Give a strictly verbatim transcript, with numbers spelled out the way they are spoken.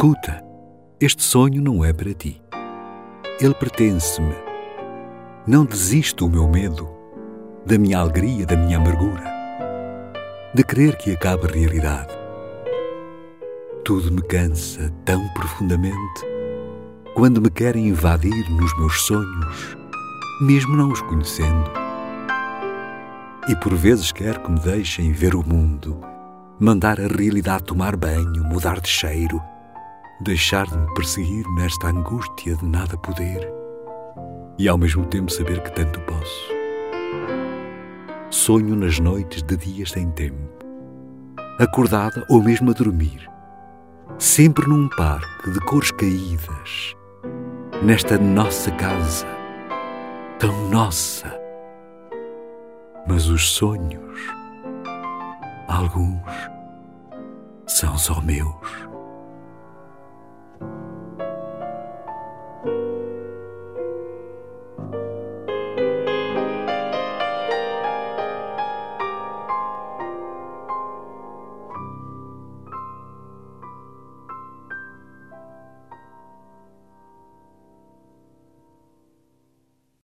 Escuta, este sonho não é para ti. Ele pertence-me. Não desisto o meu medo, da minha alegria, da minha amargura, de querer que acabe a realidade. Tudo me cansa tão profundamente quando me querem invadir nos meus sonhos, mesmo não os conhecendo. E por vezes quero que me deixem ver o mundo, mandar a realidade tomar banho, mudar de cheiro, deixar de me perseguir nesta angústia de nada poder e ao mesmo tempo saber que tanto posso. Sonho nas noites de dias sem tempo, acordada ou mesmo a dormir, sempre num parque de cores caídas, nesta nossa casa, tão nossa. Mas os sonhos, alguns, são só meus.